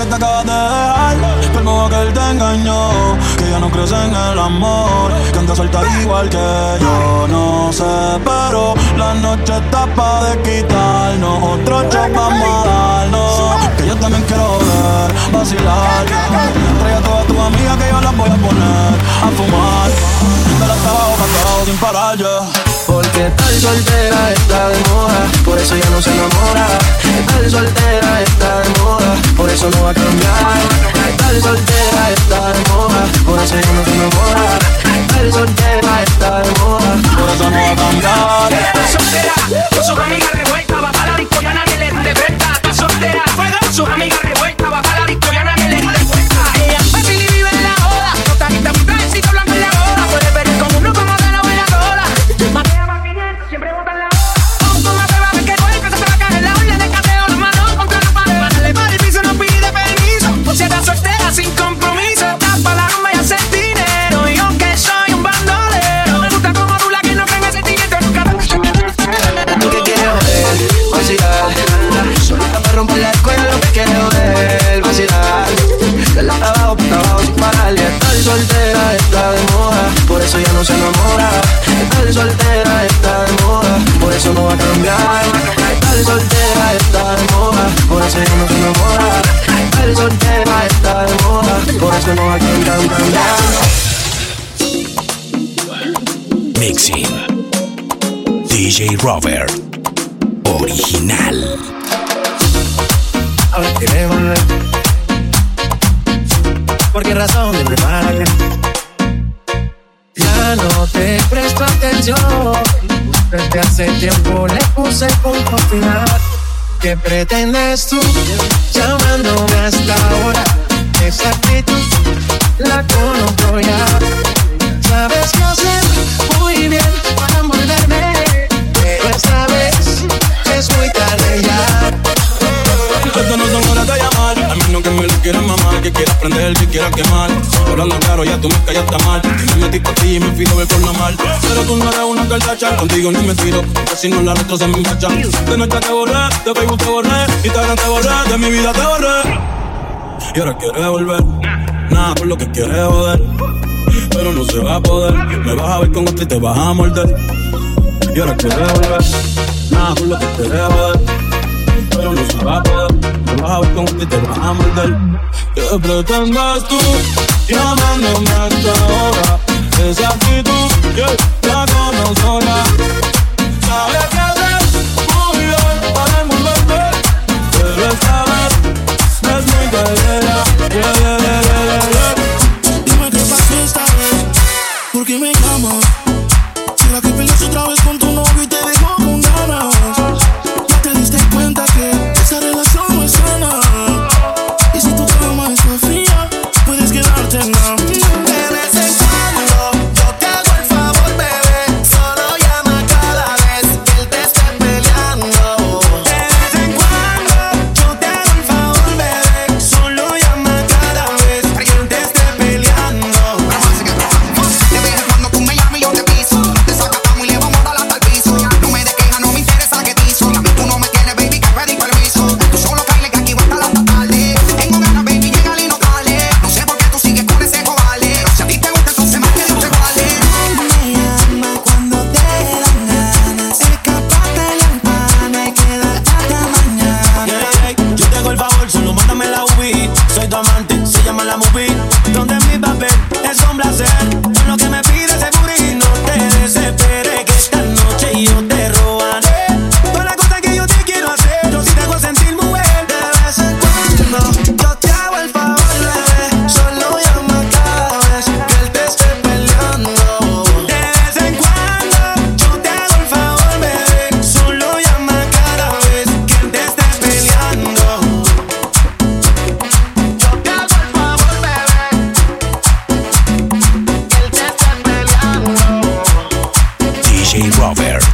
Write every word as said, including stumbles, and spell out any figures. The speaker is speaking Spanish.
te acabas de dejar, pero que él te engañó, que ya no crees en el amor, que anda suelta igual que yo. No sé, pero la noche está pa' de quitarnos, otro shot vamos a darnos, que yo también quiero ver, vacilar. Trae a todas tus amigas que yo las voy a poner a fumar, de la hasta abajo, hasta abajo sin parar, yeah. Porque tal soltera está de moda, por eso ya no se enamora. Tal soltera está de moda, por eso no va a cambiar. Tal soltera está de moda, por eso ya no se enamora. Tal soltera está de moda, por eso no va a cambiar. Está soltera, con sus amigas revueltas, va pa' la disco y a nadie le respeta. Está soltera, con sus amigas revueltas, va pa' la disco y a nadie le respeta. Ella es fácil y vive en la ola, no está quita un trajecito blanco en la boda. Puede ver como uno como de la buena cola. Matea más quinientos, siempre botan la bola. Un toma te va a ver que coge, que se te va a caer la orden de cateo. Las manos contra la pared, bájale para el piso, no pide permiso. Por si estás soltera sin compromiso, estás pa' la rumba y hacer dinero. Y aunque soy un bandolero, me gusta como tú la que no tenga sentimiento nunca. Tú que quieres joder, vacilar, solita para romper la escuela, lo que quieres joder, vacilar. De la abajo, para abajo sin pararle. Estar soltera está de moda, por eso ya no se enamora. Estar soltera está de moda, por eso no va a cambiar. Estar soltera está de moda, por eso ya no se enamora. Estar soltera está de moda, por eso no va a cambiar. Mixing D J Robert Original. A ver, quiere volver. ¿Por qué razón de preparar? Ya no te presto atención, desde hace tiempo le puse el punto final. ¿Qué pretendes tú llamándome hasta ahora? Esa actitud la conozco ya. Sabes qué hacer muy bien para envolverme, pero esta vez es muy tarde ya. Esto no son horas de llamar, al menos que me lo quieras mamar, que quieras prender, que quieras quemar. Hablando claro, ya tú me callaste mal. Me metí por ti y me fijo ver por la mal. Pero tú no eres una cartacha, contigo ni me tiro, porque si no la retro se me empacha. De noche te borré, de Facebook te borré, Instagram te borré, de mi vida te borré. Y ahora quieres volver, nada por lo que quieres joder, pero no se va a poder. Me vas a ver con otro y te vas a morder. Y ahora quieres volver, nada por lo que quieres joder, pero no se va a poder. Me vas a ver con otro y te vas a morder. ¿Qué pretendes tú llamándome hasta ahora? Esa actitud, yeah, la conozco ya. Sabes qué hacer muy bien para envolverte, pero esta vez es muy tarde ya. Yeah, yeah, yeah, yeah, yeah. Dime qué pasó esta vez, ¿por qué me llamas? ¿Será que peleas otra vez con tu novio y te dejó con ganas? ¿Ya te diste cuenta que esa relación no es sana? Y si tu cama está fría, puedes quedarte en la. De vez en cuando yo te hago el favor, bebé, solo llama cada vez que él te esté peleando. De vez en cuando yo te hago el favor, bebé, solo llama cada vez que él te esté peleando. De vez en cuando tú me llamas y yo te piso, te sacamos y le vamos a dar hasta el piso. No me des queja, no me interesa que te hizo. A mí tú no me tienes, baby, que pedí permiso. Tú solo caile que aquí va a estar hasta tarde. Tengo ganas, baby, llega y no cale. No sé por qué tú sigues con ese cobarde. Si a ti te gusta, entonces más que Dios te vale. Me llama cuando te dan ganas, escaparte la pana y quedarte hasta mañana. Yeah, yeah, yo te hago el favor, solo mándame la U V I. Soy tu amante, se llama la movie. Donde mi papel es un placer, con lo que me pides seguro y no te desesperes, que esta noche yo te robaré todas las cosas que yo te quiero hacer. Yo sí te hago sentir mujer. De vez en cuando yo te hago el favor, bebé, solo llama cada vez que él te esté peleando. De vez en cuando yo te hago el favor, bebé, Solo llama cada vez que él te esté peleando. Yo te hago el favor, bebé, que él te esté peleando. D J Robert